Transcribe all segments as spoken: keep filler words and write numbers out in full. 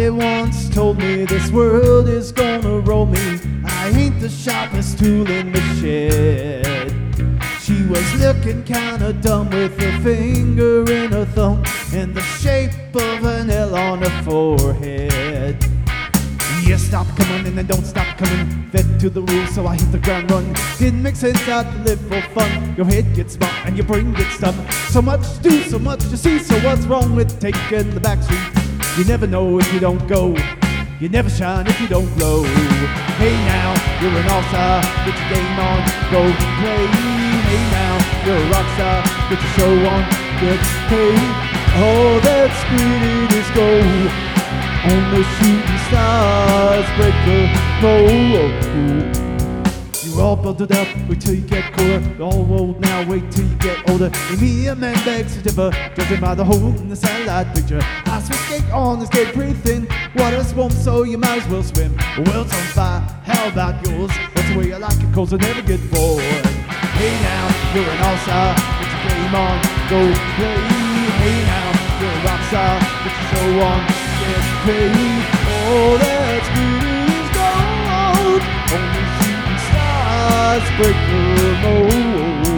Somebody once told me this world is gonna roll me. I ain't the sharpest tool in the shed. She was looking kinda dumb with her finger in her thumb and the shape of an L on her forehead. You stop coming and then don't stop coming. Fed to the rules, so I hit the ground run. Didn't make sense, I had to live for fun. Your head gets smart and your brain gets dumb. So much to do, so much to see. So what's wrong with taking the back street? You never know if you don't go. You never shine if you don't glow. Hey now, you're an all-star. Get your game on, go play. Hey now, you're a rock star. Get your show on, get paid. All that's good is gold. Only shooting stars break the mold. You're all bundled up, wait till you get colder. You're all old now, wait till you get older. And me, a man begs to differ, judging by the hole in the satellite picture. I switch skate on this skate pretty thin. Water's warm, so you might as well swim. The world's on fire, how about yours? That's the way I like it, cause I never get bored. Hey now, you're an all-star, get your game on, go play. Hey now, you're a rock star, get your show on, get paid. All that's good is gold. Only shooting stars break the mold.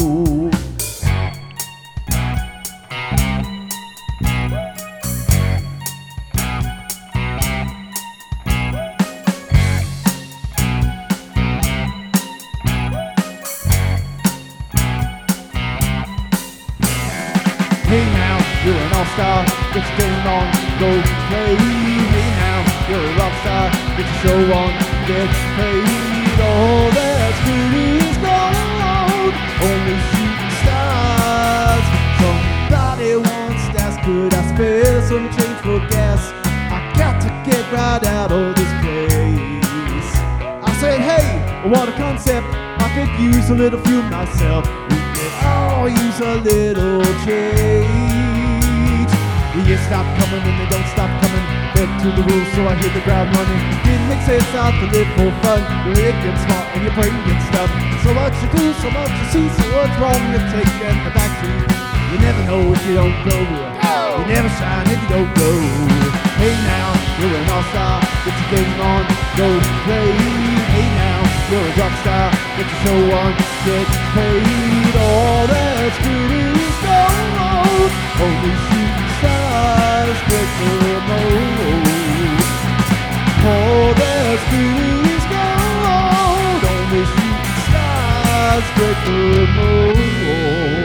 Hey now, you're an all-star, get your game on, go play. Hey now, you're a rock star, get your show on, get paid. All that's good is gold, only shooting stars. Somebody once asked, could I spare some change for gas? I got to get right out of this place. I said, hey, what a concept, I could use a little fuel myself. Oh, use a little change. You stop coming and they don't stop coming. Fed to the rules, so I hit the ground running. Didn't make sense, I had to live for fun. Your head gets smart and your brain gets stuff. So much to do, so much to see. So what's wrong with taking the back street? You never know if you don't go. You never shine if you don't go. Hey now, you're an all-star. Get your game on, go play. Hey now, you're a rock star. Get your show on, get paid. All that's good is gold. Only shooting stars break the mold. All that's good is gold. Only shooting stars break the mold.